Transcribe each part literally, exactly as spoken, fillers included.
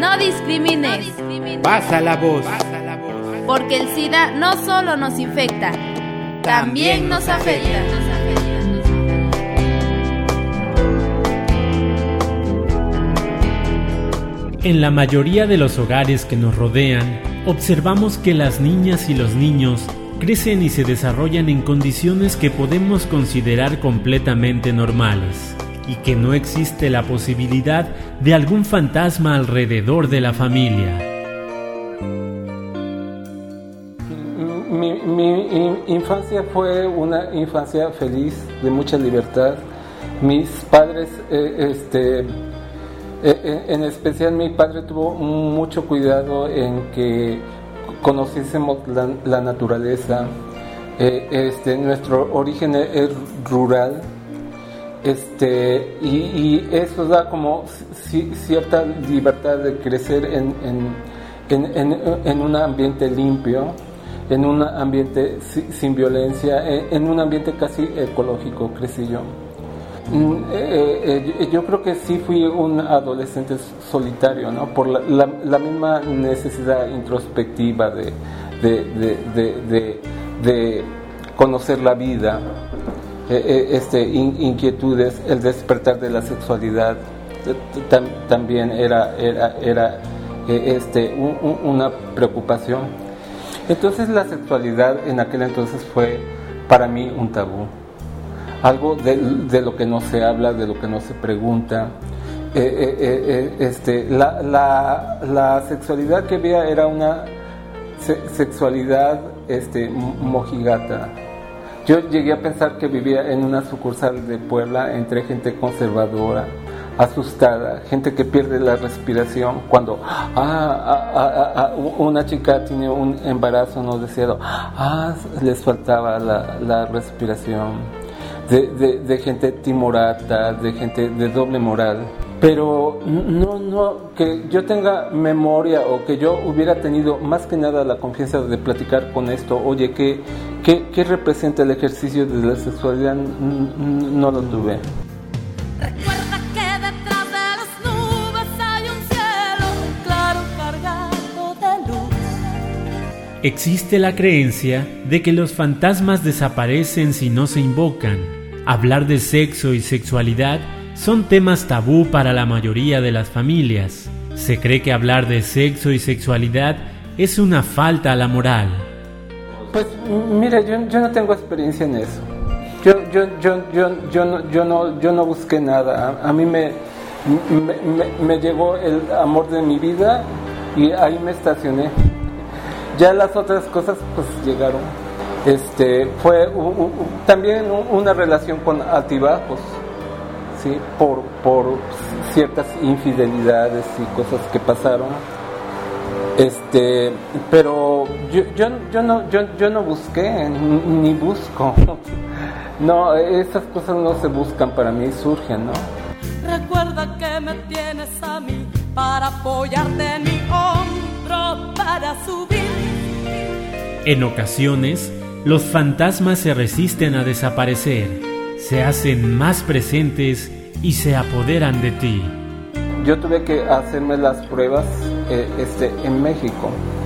No discrimines. Pasa la voz. Porque el SIDA no solo nos infecta, también nos afecta. En la mayoría de los hogares que nos rodean, observamos que las niñas y los niños crecen y se desarrollan en condiciones que podemos considerar completamente normales, y que no existe la posibilidad de algún fantasma alrededor de la familia. Mi, mi infancia fue una infancia feliz, de mucha libertad. Mis padres, eh, este, eh, en especial mi padre tuvo mucho cuidado en que conociésemos la, la naturaleza. Eh, este, nuestro origen es rural. Este, y, y eso da como c- cierta libertad de crecer en, en, en, en, en un ambiente limpio, en un ambiente si, sin violencia, en, en un ambiente casi ecológico, crecí yo. Mm, eh, eh, yo creo que sí fui un adolescente solitario, ¿no? Por la, la, la misma necesidad introspectiva de, de, de, de, de, de conocer la vida. Este, inquietudes, el despertar de la sexualidad tam, también era, era, era este, un, un, una preocupación. Entonces la sexualidad en aquel entonces fue para mí un tabú, algo de, de lo que no se habla, de lo que no se pregunta. Eh, eh, eh, este, la, la, la sexualidad que había era una se, sexualidad este, mojigata. Yo llegué a pensar que vivía en una sucursal de Puebla entre gente conservadora, asustada, gente que pierde la respiración cuando ah, ah, ah, ah, una chica tiene un embarazo no deseado, ah, les faltaba la, la respiración, de, de, de gente timorata, de gente de doble moral. Pero no, no, que yo tenga memoria o que yo hubiera tenido más que nada la confianza de platicar con esto, oye, ¿qué, qué, qué representa el ejercicio de la sexualidad? No lo tuve. Recuerda que detrás de las nubes hay un cielo claro cargado de luz. Existe la creencia de que los fantasmas desaparecen si no se invocan. Hablar de sexo y sexualidad son temas tabú para la mayoría de las familias. Se cree que hablar de sexo y sexualidad es una falta a la moral. Pues mira, yo, yo no tengo experiencia en eso. Yo, yo, yo, yo, yo, no, yo, no, yo no busqué nada. A, a mí me, me, me, me llegó el amor de mi vida y ahí me estacioné. Ya las otras cosas pues llegaron. Este, fue uh, uh, también una relación con altibajos. Sí, por, por ciertas infidelidades y cosas que pasaron, este, pero yo, yo, yo no, yo, yo no busqué ni busco, no, esas cosas no se buscan para mí, surgen, ¿no? Recuerda que me tienes a mí para apoyarte en mi hombro para subir. En ocasiones, los fantasmas se resisten a desaparecer. Se hacen más presentes y se apoderan de ti. Yo tuve que hacerme las pruebas eh, este, en México.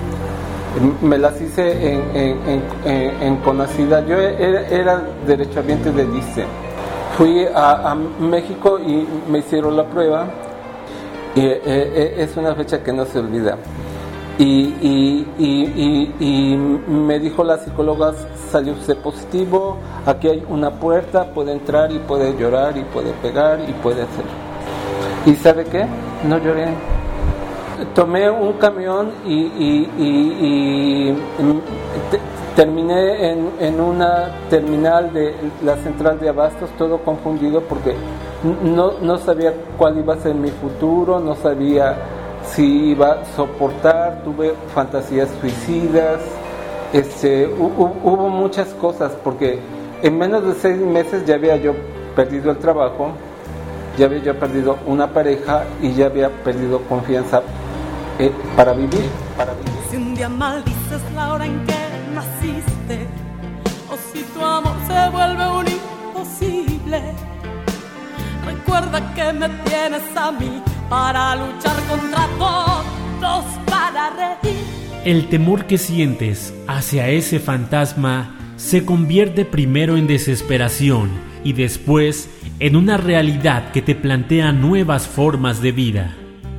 Me las hice en, en, en, en Conacida. Yo era, era derechohabiente de D I C E. Fui a, a México y me hicieron la prueba. Y, eh, eh, es una fecha que no se olvida. Y, y, y, y, y me dijo la psicóloga, salió usted positivo, aquí hay una puerta, puede entrar y puede llorar y puede pegar y puede hacer. ¿Y sabe qué? No lloré. Tomé un camión y, y, y, y te, terminé en, en una terminal de la central de abastos, todo confundido porque no, no sabía cuál iba a ser mi futuro, no sabía si iba a soportar, tuve fantasías suicidas, este, hubo, hubo muchas cosas, porque en menos de seis meses ya había yo perdido el trabajo, ya había yo perdido una pareja y ya había perdido confianza eh, para vivir, para vivir. Si un día maldices la hora en que naciste, o si tu amor se vuelve un imposible, recuerda que me tienes a mí para luchar contra todo. dos para reír. El temor que sientes hacia ese fantasma se convierte primero en desesperación y después en una realidad que te plantea nuevas formas de vida.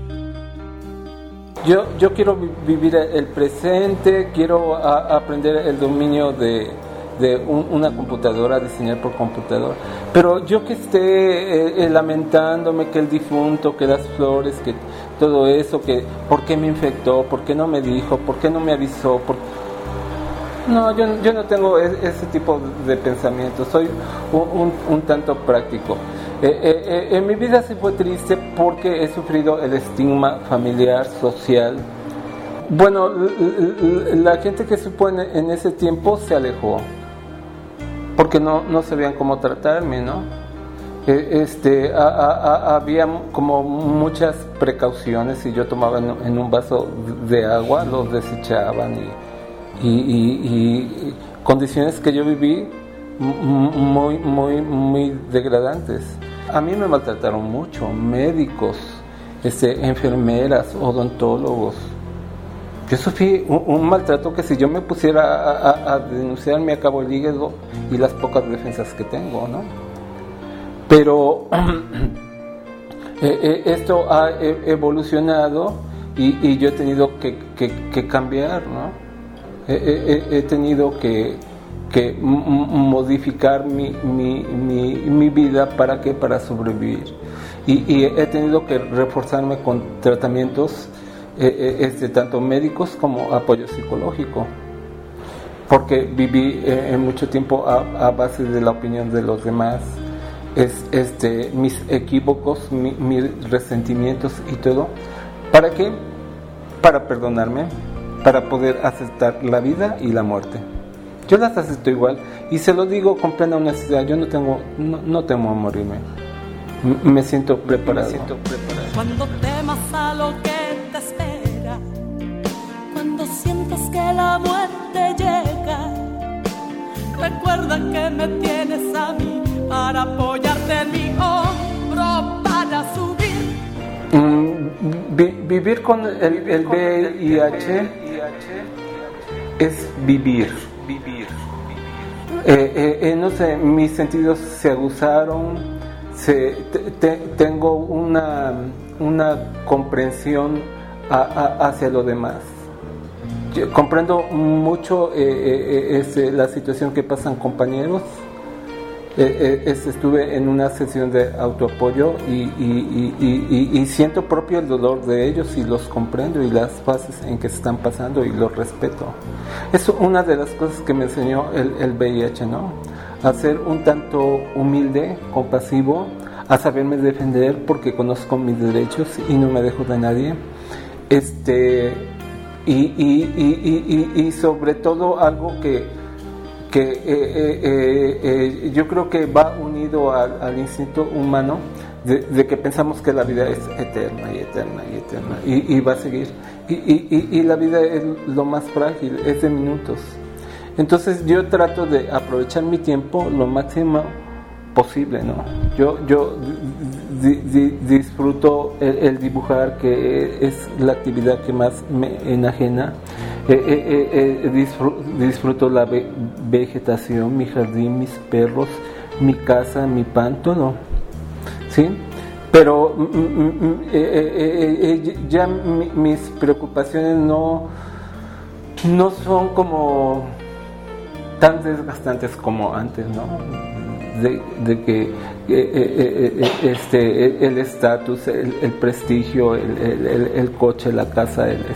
Yo, yo quiero vi- vivir el presente, quiero a- aprender el dominio de, de un- una computadora, diseñar por computadora. Pero yo que esté eh, eh, lamentándome que el difunto, que las flores, que todo eso, que por qué me infectó, por qué no me dijo, por qué no me avisó, por... No, yo, yo no tengo e- ese tipo de pensamientos, soy un, un, un tanto práctico. Eh, eh, eh, en mi vida sí fue triste porque he sufrido el estigma familiar, social. Bueno, l- l- la gente que supo en, en ese tiempo se alejó porque no, no sabían cómo tratarme, ¿no? Eh, este, a, a, a, había como muchas precauciones. Si yo tomaba en, en un vaso de agua, los desechaban y, y, y, y condiciones que yo viví muy, muy, muy degradantes. A mí me maltrataron mucho, médicos, este, enfermeras, odontólogos. Yo sufrí un, un maltrato que si yo me pusiera a, a, a denunciar me acabo el hígado y las pocas defensas que tengo, ¿no? Pero eh, eh, esto ha e- evolucionado y, y yo he tenido que, que, que cambiar, ¿no? He, he, he tenido que que m- modificar mi, mi, mi, mi vida. ¿Para qué? Para sobrevivir. Y, y he tenido que reforzarme con tratamientos eh, eh, este, tanto médicos como apoyo psicológico, porque viví eh, en mucho tiempo a, a base de la opinión de los demás, es, este, mis equívocos, mi, mis resentimientos y todo. ¿Para qué? Para perdonarme, para poder aceptar la vida y la muerte. Yo las acepto igual y se lo digo con plena honestidad. Yo no tengo, no, no temo a morirme. M- me siento preparado. Me siento preparado. Cuando temas a lo que te espera, cuando sientas que la muerte llega, recuerda que me tienes a mí para apoyarte en mi hombro para subir. Mm, vi- vivir con el, el V I H es vivir. Vivir. Eh, eh, eh, no sé, mis sentidos se aguzaron, se, te, te, tengo una, una comprensión a, a, hacia lo demás. Yo comprendo mucho eh, eh, este, la situación que pasan compañeros. Eh, eh, estuve en una sesión de autoapoyo y, y, y, y, y siento propio el dolor de ellos y los comprendo y las fases en que se están pasando y los respeto. Es una de las cosas que me enseñó el, el V I H, ¿no? A ser un tanto humilde, compasivo, a saberme defender porque conozco mis derechos y no me dejo de nadie. Este, y, y, y, y, y sobre todo algo que que eh, eh, eh, eh, yo creo que va unido al, al instinto humano de, de que pensamos que la vida es eterna y eterna y eterna y, y va a seguir y, y, y la vida es lo más frágil, es de minutos. Entonces yo trato de aprovechar mi tiempo lo máximo posible, ¿no? Yo, yo di, di, disfruto el, el dibujar, que es la actividad que más me enajena. Eh, eh, eh, disfruto, disfruto la ve- vegetación, mi jardín, mis perros, mi casa, mi pan, todo, ¿sí? Pero mm, mm, eh, eh, eh, ya mi, mis preocupaciones no, no son como tan desgastantes como antes, ¿no? De, de que eh, eh, eh, este, el estatus, el, el prestigio, el, el, el coche, la casa, el,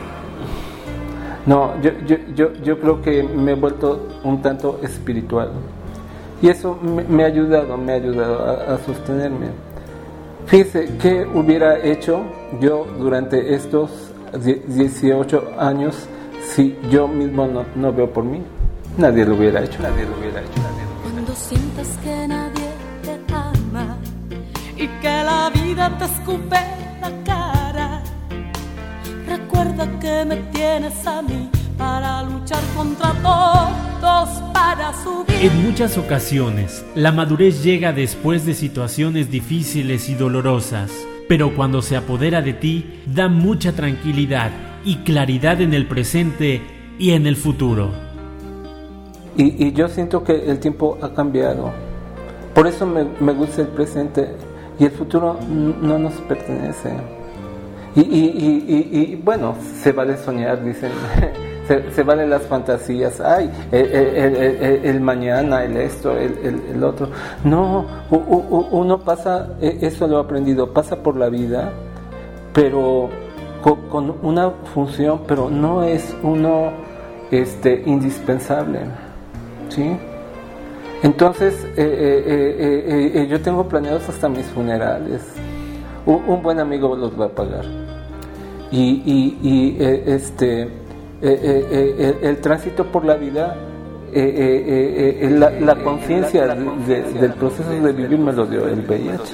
no, yo, yo, yo, yo creo que me he vuelto un tanto espiritual y eso me, me ha ayudado, me ha ayudado a, a sostenerme. Fíjese, ¿qué hubiera hecho yo durante estos dieciocho años si yo mismo no, no veo por mí? Nadie lo hubiera hecho, nadie lo hubiera hecho, nadie lo hubiera hecho. Cuando sientas que nadie te ama y que la vida te escupe la cara, recuerda que me tienes a mí para luchar contra todos, para subir. En muchas ocasiones, la madurez llega después de situaciones difíciles y dolorosas, pero cuando se apodera de ti, da mucha tranquilidad y claridad en el presente y en el futuro. Y, y yo siento que el tiempo ha cambiado. Por eso me, me gusta el presente, y el futuro no nos pertenece. Y, y, y, y, y bueno, se vale soñar, dicen. Se, se valen las fantasías, ay, el, el, el, el mañana, el esto, el, el, el otro. No, u, u, uno pasa, eso lo he aprendido, pasa por la vida, pero con, con una función, pero no es uno este, indispensable, ¿sí? Entonces, eh, eh, eh, eh, yo tengo planeados hasta mis funerales. Un, un buen amigo los va a pagar. Y, y, y eh, este... Eh, eh, eh, el, el tránsito por la vida, eh, eh, eh, la, la conciencia de, de, del proceso de vivir me lo dio el V I H.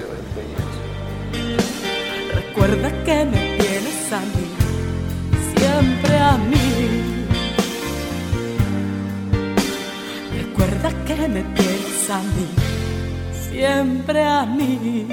Recuerda que me tienes a mí, siempre a mí. Recuerda que me tienes a mí, siempre a mí.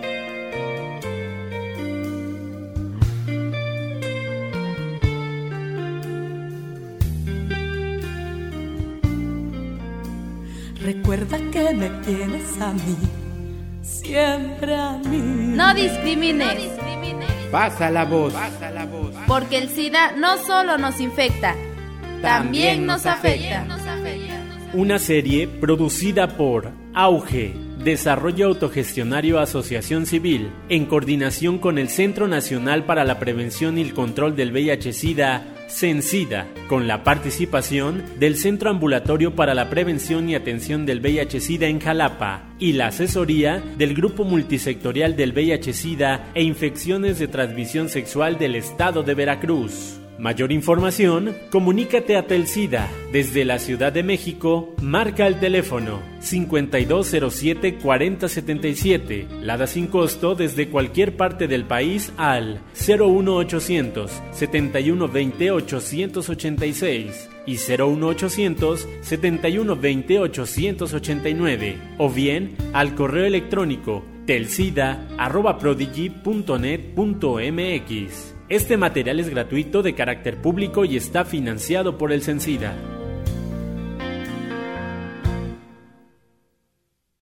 Recuerda que me tienes a mí, siempre a mí. No discrimines. No discrimines. Pasa la voz. Porque el SIDA no solo nos infecta, también, también nos afecta. Una serie producida por Auge, Desarrollo Autogestionario Asociación Civil, en coordinación con el Centro Nacional para la Prevención y el Control del V I H-Sida, CENSIDA, con la participación del Centro Ambulatorio para la Prevención y Atención del V I H-Sida en Jalapa y la asesoría del Grupo Multisectorial del V I H-Sida e Infecciones de Transmisión Sexual del Estado de Veracruz. Mayor información, comunícate a Telsida. Desde la Ciudad de México, marca el teléfono cincuenta y dos cero siete cuarenta setenta y siete. Lada sin costo desde cualquier parte del país al cero uno ochocientos setenta y uno veinte ochocientos ochenta y seis y cero uno ochocientos setenta y uno veinte ochocientos ochenta y nueve o bien al correo electrónico telsida arroba prodigy punto net punto m x. Este material es gratuito, de carácter público y está financiado por el CENSIDA.